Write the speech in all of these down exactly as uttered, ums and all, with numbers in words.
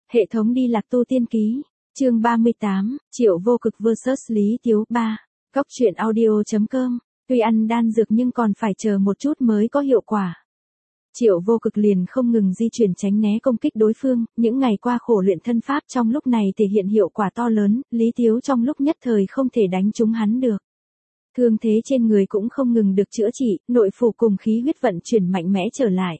Hệ thống đi lạc tu tiên ký, chương ba mươi tám, Triệu Vô Cực versus Lý Tiếu ba. Góc truyện audio chấm com, tuy ăn đan dược nhưng còn phải chờ một chút mới có hiệu quả. Triệu Vô Cực liền không ngừng di chuyển tránh né công kích đối phương, những ngày qua khổ luyện thân pháp trong lúc này thể hiện hiệu quả to lớn, Lý Tiếu trong lúc nhất thời không thể đánh trúng hắn được. Thương thế trên người cũng không ngừng được chữa trị, nội phủ cùng khí huyết vận chuyển mạnh mẽ trở lại.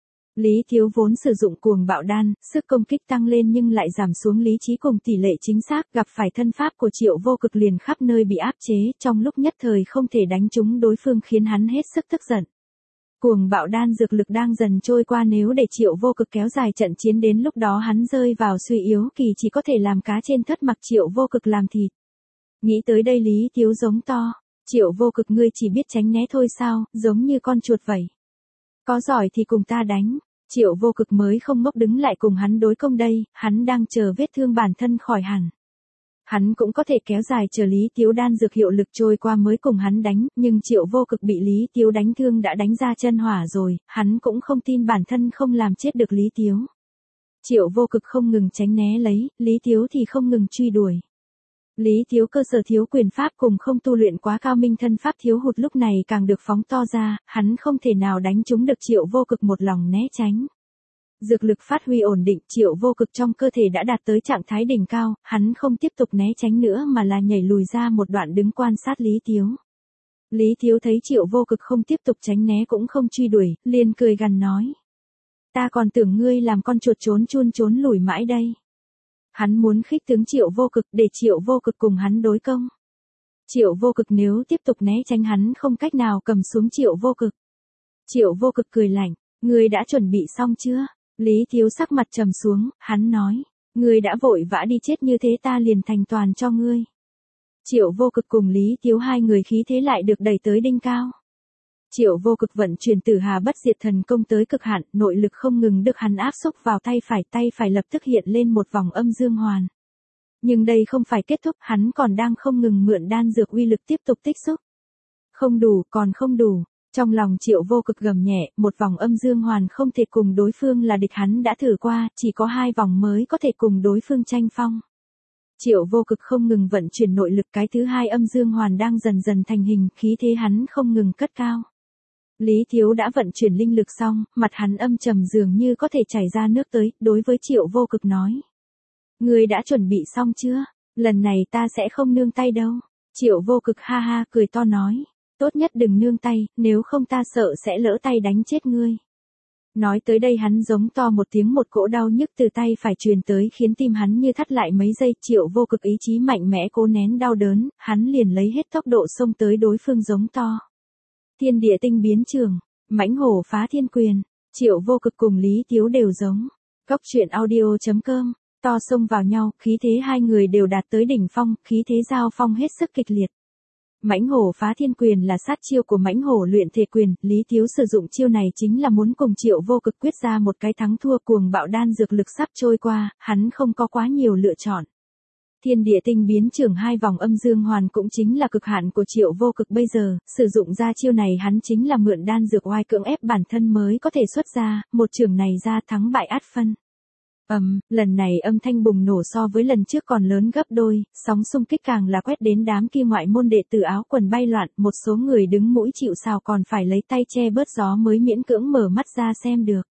Lý Tiếu vốn sử dụng cuồng bạo đan, sức công kích tăng lên nhưng lại giảm xuống lý trí cùng tỷ lệ chính xác, gặp phải thân pháp của Triệu Vô Cực liền khắp nơi bị áp chế, trong lúc nhất thời không thể đánh trúng đối phương khiến hắn hết sức tức giận. Cuồng bạo đan dược lực đang dần trôi qua, nếu để Triệu Vô Cực kéo dài trận chiến đến lúc đó hắn rơi vào suy yếu kỳ chỉ có thể làm cá trên thớt mặc Triệu Vô Cực làm thịt. Nghĩ tới đây Lý Tiếu giống to, Triệu Vô Cực ngươi chỉ biết tránh né thôi sao, giống như con chuột vậy. Có giỏi thì cùng ta đánh. Triệu Vô Cực mới không ngốc đứng lại cùng hắn đối công đây, hắn đang chờ vết thương bản thân khỏi hẳn. Hắn cũng có thể kéo dài chờ Lý Tiếu đan dược hiệu lực trôi qua mới cùng hắn đánh, nhưng Triệu Vô Cực bị Lý Tiếu đánh thương đã đánh ra chân hỏa rồi, hắn cũng không tin bản thân không làm chết được Lý Tiếu. Triệu Vô Cực không ngừng tránh né lấy, Lý Tiếu thì không ngừng truy đuổi. Lý Tiếu cơ sở thiếu quyền pháp cùng không tu luyện quá cao minh thân pháp thiếu hụt lúc này càng được phóng to ra, hắn không thể nào đánh trúng được Triệu Vô Cực một lòng né tránh. Dược lực phát huy ổn định, Triệu Vô Cực trong cơ thể đã đạt tới trạng thái đỉnh cao, hắn không tiếp tục né tránh nữa mà là nhảy lùi ra một đoạn đứng quan sát Lý Tiếu. Lý Tiếu thấy Triệu Vô Cực không tiếp tục tránh né cũng không truy đuổi, liền cười gằn nói. Ta còn tưởng ngươi làm con chuột trốn chun trốn lùi mãi đây. Hắn muốn khích tướng Triệu Vô Cực để Triệu Vô Cực cùng hắn đối công. Triệu Vô Cực nếu tiếp tục né tránh hắn không cách nào cầm xuống Triệu Vô Cực. Triệu Vô Cực cười lạnh, ngươi đã chuẩn bị xong chưa? Lý Tiếu sắc mặt trầm xuống, hắn nói, ngươi đã vội vã đi chết như thế ta liền thành toàn cho ngươi. Triệu Vô Cực cùng Lý Tiếu hai người khí thế lại được đẩy tới đỉnh cao. Triệu Vô Cực vận chuyển Tử Hà Bất Diệt Thần Công tới cực hạn, nội lực không ngừng được hắn áp xúc vào tay phải, tay phải lập tức hiện lên một vòng âm dương hoàn. Nhưng đây không phải kết thúc, hắn còn đang không ngừng mượn đan dược uy lực tiếp tục tích xúc. Không đủ, còn không đủ. Trong lòng Triệu Vô Cực gầm nhẹ, một vòng âm dương hoàn không thể cùng đối phương là địch, hắn đã thử qua, chỉ có hai vòng mới có thể cùng đối phương tranh phong. Triệu Vô Cực không ngừng vận chuyển nội lực, cái thứ hai âm dương hoàn đang dần dần thành hình, khí thế hắn không ngừng cất cao. Lý Tiếu đã vận chuyển linh lực xong, mặt hắn âm trầm dường như có thể chảy ra nước tới, đối với Triệu Vô Cực nói. Ngươi đã chuẩn bị xong chưa? Lần này ta sẽ không nương tay đâu. Triệu Vô Cực ha ha cười to nói. Tốt nhất đừng nương tay, nếu không ta sợ sẽ lỡ tay đánh chết ngươi. Nói tới đây hắn giống to một tiếng, một cỗ đau nhức từ tay phải truyền tới khiến tim hắn như thắt lại mấy giây. Triệu Vô Cực ý chí mạnh mẽ cố nén đau đớn, hắn liền lấy hết tốc độ xông tới đối phương giống to. Thiên địa tinh biến trường, mãnh hổ phá thiên quyền, Triệu Vô Cực cùng Lý Tiếu đều giống. Góc truyện audio chấm com, to xông vào nhau, khí thế hai người đều đạt tới đỉnh phong, khí thế giao phong hết sức kịch liệt. Mãnh hổ phá thiên quyền là sát chiêu của mãnh hổ luyện thể quyền, Lý Tiếu sử dụng chiêu này chính là muốn cùng Triệu Vô Cực quyết ra một cái thắng thua. Cuồng bạo đan dược lực sắp trôi qua, hắn không có quá nhiều lựa chọn. Thiên địa tinh biến trường hai vòng âm dương hoàn cũng chính là cực hạn của Triệu Vô Cực bây giờ, sử dụng ra chiêu này hắn chính là mượn đan dược oai cưỡng ép bản thân mới có thể xuất ra, một trường này ra thắng bại át phân. Ầm, um, lần này âm thanh bùng nổ so với lần trước còn lớn gấp đôi, sóng xung kích càng là quét đến đám kia ngoại môn đệ tử áo quần bay loạn, một số người đứng mũi chịu sào còn phải lấy tay che bớt gió mới miễn cưỡng mở mắt ra xem được.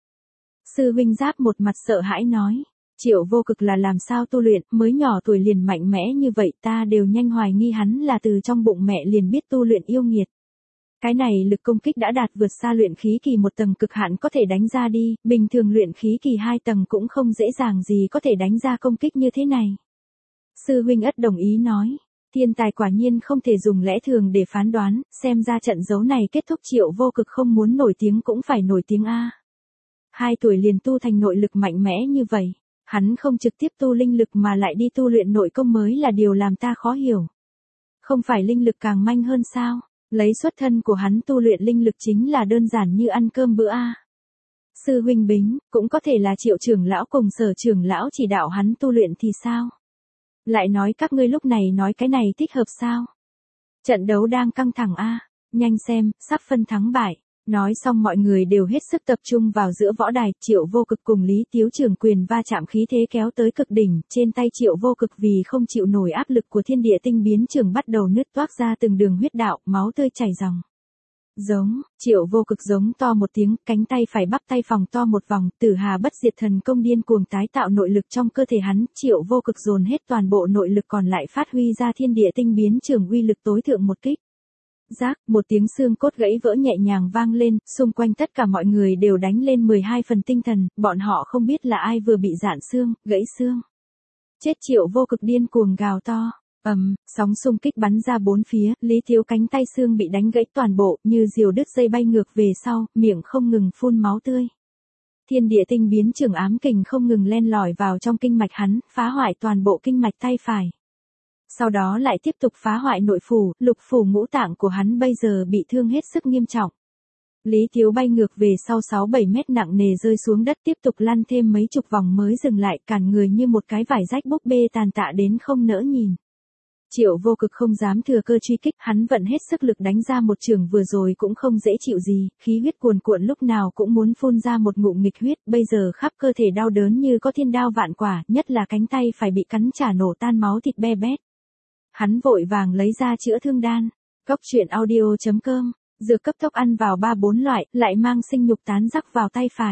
Sư huynh Giáp một mặt sợ hãi nói. Triệu Vô Cực là làm sao tu luyện, mới nhỏ tuổi liền mạnh mẽ như vậy, ta đều nhanh hoài nghi hắn là từ trong bụng mẹ liền biết tu luyện yêu nghiệt. Cái này lực công kích đã đạt vượt xa luyện khí kỳ một tầng cực hạn có thể đánh ra đi, bình thường luyện khí kỳ hai tầng cũng không dễ dàng gì có thể đánh ra công kích như thế này. Sư huynh Ất đồng ý nói, thiên tài quả nhiên không thể dùng lẽ thường để phán đoán, xem ra trận đấu này kết thúc Triệu Vô Cực không muốn nổi tiếng cũng phải nổi tiếng a. Hai tuổi liền tu thành nội lực mạnh mẽ như vậy. Hắn không trực tiếp tu linh lực mà lại đi tu luyện nội công mới là điều làm ta khó hiểu. Không phải linh lực càng manh hơn sao? Lấy xuất thân của hắn tu luyện linh lực chính là đơn giản như ăn cơm bữa a. Sư huynh Bính, cũng có thể là Triệu trưởng lão cùng Sở trưởng lão chỉ đạo hắn tu luyện thì sao? Lại nói các ngươi lúc này nói cái này thích hợp sao? Trận đấu đang căng thẳng a, nhanh xem, sắp phân thắng bại. Nói xong mọi người đều hết sức tập trung vào giữa võ đài, Triệu Vô Cực cùng Lý Tiếu trường quyền va chạm khí thế kéo tới cực đỉnh, trên tay Triệu Vô Cực vì không chịu nổi áp lực của thiên địa tinh biến trường bắt đầu nứt toác ra từng đường huyết đạo, máu tươi chảy ròng. Giống, Triệu Vô Cực giống to một tiếng, cánh tay phải bắp tay phòng to một vòng, Tử Hà Bất Diệt Thần Công điên cuồng tái tạo nội lực trong cơ thể hắn, Triệu Vô Cực dồn hết toàn bộ nội lực còn lại phát huy ra thiên địa tinh biến trường uy lực tối thượng một kích. Rác, một tiếng xương cốt gãy vỡ nhẹ nhàng vang lên, xung quanh tất cả mọi người đều đánh lên mười hai phần tinh thần, bọn họ không biết là ai vừa bị rạn xương, gãy xương. Chết, Triệu Vô Cực điên cuồng gào to. Ầm, um, sóng xung kích bắn ra bốn phía, Lý Tiếu cánh tay xương bị đánh gãy toàn bộ, như diều đứt dây bay ngược về sau, miệng không ngừng phun máu tươi. Thiên địa tinh biến trường ám kình không ngừng len lỏi vào trong kinh mạch hắn, phá hoại toàn bộ kinh mạch tay phải. Sau đó lại tiếp tục phá hoại nội phủ, lục phủ ngũ tạng của hắn bây giờ bị thương hết sức nghiêm trọng. Lý Tiếu bay ngược về sau sáu bảy mét nặng nề rơi xuống đất tiếp tục lăn thêm mấy chục vòng mới dừng lại, cản người như một cái vải rách búp bê tàn tạ đến không nỡ nhìn. Triệu Vô Cực không dám thừa cơ truy kích, hắn vận hết sức lực đánh ra một trường vừa rồi cũng không dễ chịu gì, khí huyết cuồn cuộn lúc nào cũng muốn phun ra một ngụm nghịch huyết, bây giờ khắp cơ thể đau đớn như có thiên đao vạn quả, nhất là cánh tay phải bị cắn trả nổ tan máu thịt be bét. Hắn vội vàng lấy ra chữa thương đan. Cóc truyện audio chấm com, dược cấp tốc ăn vào ba bốn loại, lại mang sinh nhục tán rắc vào tay phải.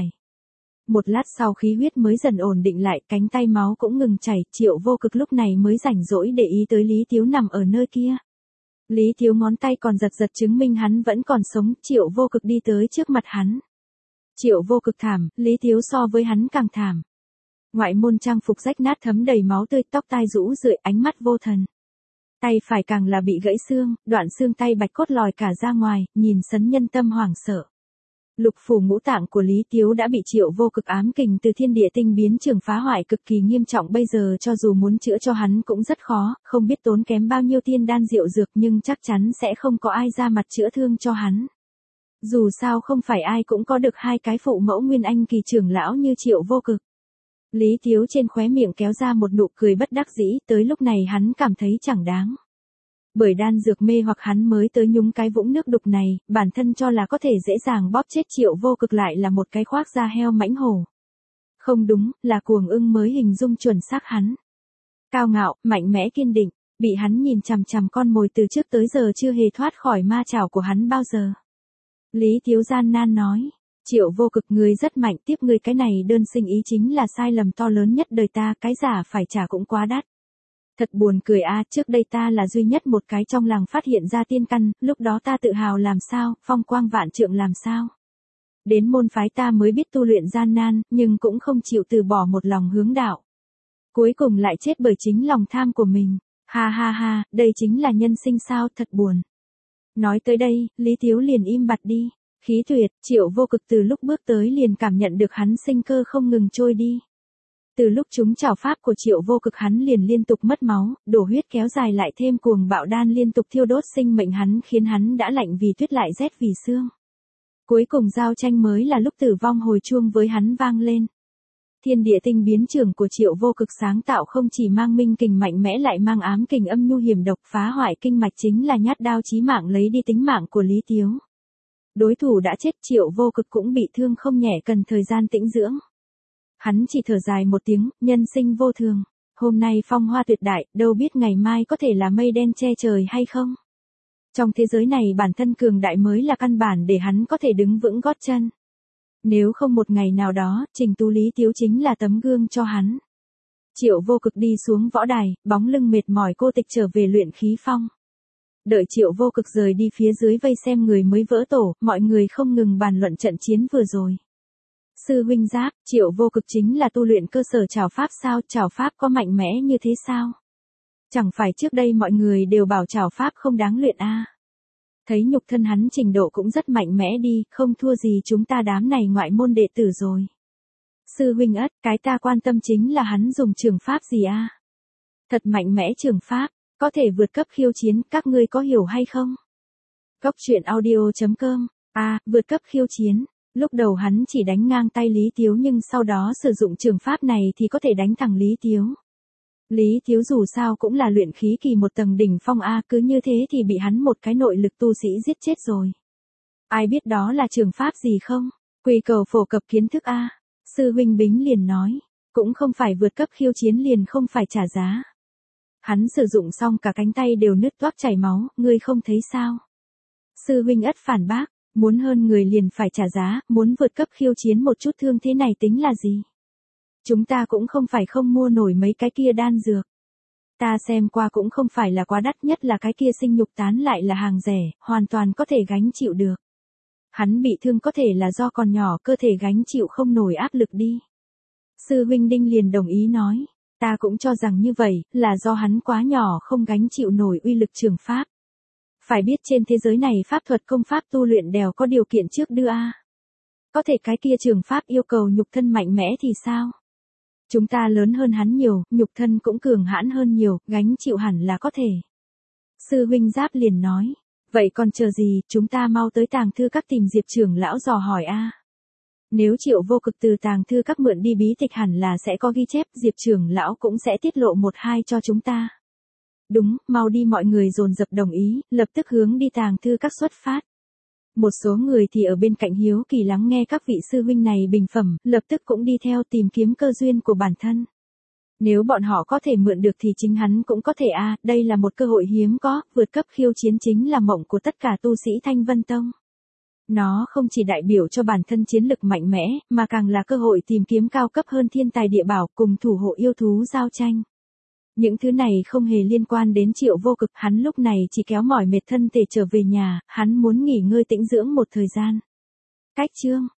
Một lát sau khí huyết mới dần ổn định lại, cánh tay máu cũng ngừng chảy, Triệu Vô Cực lúc này mới rảnh rỗi để ý tới Lý Tiếu nằm ở nơi kia. Lý Tiếu ngón tay còn giật giật chứng minh hắn vẫn còn sống, Triệu Vô Cực đi tới trước mặt hắn. Triệu Vô Cực thảm, Lý Tiếu so với hắn càng thảm. Ngoại môn trang phục rách nát thấm đầy máu tươi, tóc tai rũ rượi, ánh mắt vô thần. Tay phải càng là bị gãy xương, đoạn xương tay bạch cốt lòi cả ra ngoài, nhìn sấn nhân tâm hoảng sợ. Lục phủ ngũ tạng của Lý Tiếu đã bị Triệu Vô Cực ám kình từ thiên địa tinh biến trường phá hoại cực kỳ nghiêm trọng, bây giờ cho dù muốn chữa cho hắn cũng rất khó, không biết tốn kém bao nhiêu tiên đan diệu dược nhưng chắc chắn sẽ không có ai ra mặt chữa thương cho hắn. Dù sao không phải ai cũng có được hai cái phụ mẫu nguyên anh kỳ trưởng lão như Triệu Vô Cực. Lý Tiếu trên khóe miệng kéo ra một nụ cười bất đắc dĩ, tới lúc này hắn cảm thấy chẳng đáng. Bởi đan dược mê hoặc hắn mới tới nhúng cái vũng nước đục này, bản thân cho là có thể dễ dàng bóp chết Triệu Vô Cực lại là một cái khoác da heo mãnh hổ. Không đúng, là cuồng ưng mới hình dung chuẩn xác hắn. Cao ngạo, mạnh mẽ kiên định, bị hắn nhìn chằm chằm con mồi từ trước tới giờ chưa hề thoát khỏi ma chảo của hắn bao giờ. Lý Tiếu gian nan nói. Triệu Vô Cực, người rất mạnh, tiếp người cái này đơn sinh ý chính là sai lầm to lớn nhất đời ta, cái giả phải trả cũng quá đắt. Thật buồn cười a, trước đây ta là duy nhất một cái trong làng phát hiện ra tiên căn, lúc đó ta tự hào làm sao, phong quang vạn trượng làm sao. Đến môn phái ta mới biết tu luyện gian nan, nhưng cũng không chịu từ bỏ một lòng hướng đạo. Cuối cùng lại chết bởi chính lòng tham của mình. Ha ha ha, đây chính là nhân sinh sao, thật buồn. Nói tới đây, Lý Tiếu liền im bặt đi. Khí tuyệt, Triệu Vô Cực từ lúc bước tới liền cảm nhận được hắn sinh cơ không ngừng trôi đi. Từ lúc chúng trảo pháp của Triệu Vô Cực hắn liền liên tục mất máu, đổ huyết kéo dài lại thêm cuồng bạo đan liên tục thiêu đốt sinh mệnh hắn khiến hắn đã lạnh vì tuyết lại rét vì xương. Cuối cùng giao tranh mới là lúc tử vong hồi chuông với hắn vang lên. Thiên địa tinh biến trường của Triệu Vô Cực sáng tạo không chỉ mang minh kình mạnh mẽ lại mang ám kình âm nhu hiểm độc, phá hoại kinh mạch chính là nhát đao chí mạng lấy đi tính mạng của Lý Tiếu. Đối thủ đã chết, Triệu Vô Cực cũng bị thương không nhẹ, cần thời gian tĩnh dưỡng. Hắn chỉ thở dài một tiếng, nhân sinh vô thường. Hôm nay phong hoa tuyệt đại, đâu biết ngày mai có thể là mây đen che trời hay không. Trong thế giới này bản thân cường đại mới là căn bản để hắn có thể đứng vững gót chân. Nếu không một ngày nào đó, Trình Tú Lý Tiếu chính là tấm gương cho hắn. Triệu Vô Cực đi xuống võ đài, bóng lưng mệt mỏi cô tịch trở về luyện khí phong. Đợi Triệu Vô Cực rời đi, phía dưới vây xem người mới vỡ tổ, mọi người không ngừng bàn luận trận chiến vừa rồi. Sư huynh Giáp, Triệu Vô Cực chính là tu luyện cơ sở trảo pháp sao, trảo pháp có mạnh mẽ như thế sao? Chẳng phải trước đây mọi người đều bảo trảo pháp không đáng luyện a? À? Thấy nhục thân hắn trình độ cũng rất mạnh mẽ đi, không thua gì chúng ta đám này ngoại môn đệ tử rồi. Sư huynh ất, cái ta quan tâm chính là hắn dùng trường pháp gì a? À? Thật mạnh mẽ trường pháp, có thể vượt cấp khiêu chiến, các ngươi có hiểu hay không? Cóc truyện audio chấm com, à, vượt cấp khiêu chiến. Lúc đầu hắn chỉ đánh ngang tay Lý Tiếu nhưng sau đó sử dụng trường pháp này thì có thể đánh thẳng Lý Tiếu. Lý Tiếu dù sao cũng là luyện khí kỳ một tầng đỉnh phong A, cứ như thế thì bị hắn một cái nội lực tu sĩ giết chết rồi. Ai biết đó là trường pháp gì không? Quy cầu phổ cập kiến thức a. Sư huynh Bính liền nói, cũng không phải vượt cấp khiêu chiến liền không phải trả giá. Hắn sử dụng xong cả cánh tay đều nứt toác chảy máu, ngươi không thấy sao? Sư huynh ất phản bác, muốn hơn người liền phải trả giá, muốn vượt cấp khiêu chiến một chút thương thế này tính là gì? Chúng ta cũng không phải không mua nổi mấy cái kia đan dược. Ta xem qua cũng không phải là quá đắt, nhất là cái kia sinh nhục tán lại là hàng rẻ, hoàn toàn có thể gánh chịu được. Hắn bị thương có thể là do còn nhỏ, cơ thể gánh chịu không nổi áp lực đi. Sư huynh Đinh liền đồng ý nói, ta cũng cho rằng như vậy, là do hắn quá nhỏ không gánh chịu nổi uy lực trường pháp. Phải biết trên thế giới này pháp thuật công pháp tu luyện đều có điều kiện trước đưa a. Có thể cái kia trường pháp yêu cầu nhục thân mạnh mẽ thì sao? Chúng ta lớn hơn hắn nhiều, nhục thân cũng cường hãn hơn nhiều, gánh chịu hẳn là có thể. Sư huynh Giáp liền nói, vậy còn chờ gì, chúng ta mau tới tàng thư các tìm Diệp trưởng lão dò hỏi a. Nếu Triệu Vô Cực từ tàng thư các mượn đi bí tịch hẳn là sẽ có ghi chép, Diệp trưởng lão cũng sẽ tiết lộ một hai cho chúng ta. Đúng, mau đi, mọi người dồn dập đồng ý, lập tức hướng đi tàng thư các xuất phát. Một số người thì ở bên cạnh hiếu kỳ lắng nghe các vị sư huynh này bình phẩm, lập tức cũng đi theo tìm kiếm cơ duyên của bản thân. Nếu bọn họ có thể mượn được thì chính hắn cũng có thể a, đây là một cơ hội hiếm có, vượt cấp khiêu chiến chính là mộng của tất cả tu sĩ Thanh Vân Tông. Nó không chỉ đại biểu cho bản thân chiến lực mạnh mẽ, mà càng là cơ hội tìm kiếm cao cấp hơn thiên tài địa bảo cùng thủ hộ yêu thú giao tranh. Những thứ này không hề liên quan đến Triệu Vô Cực, hắn lúc này chỉ kéo mỏi mệt thân thể trở về nhà, hắn muốn nghỉ ngơi tĩnh dưỡng một thời gian. Cách chương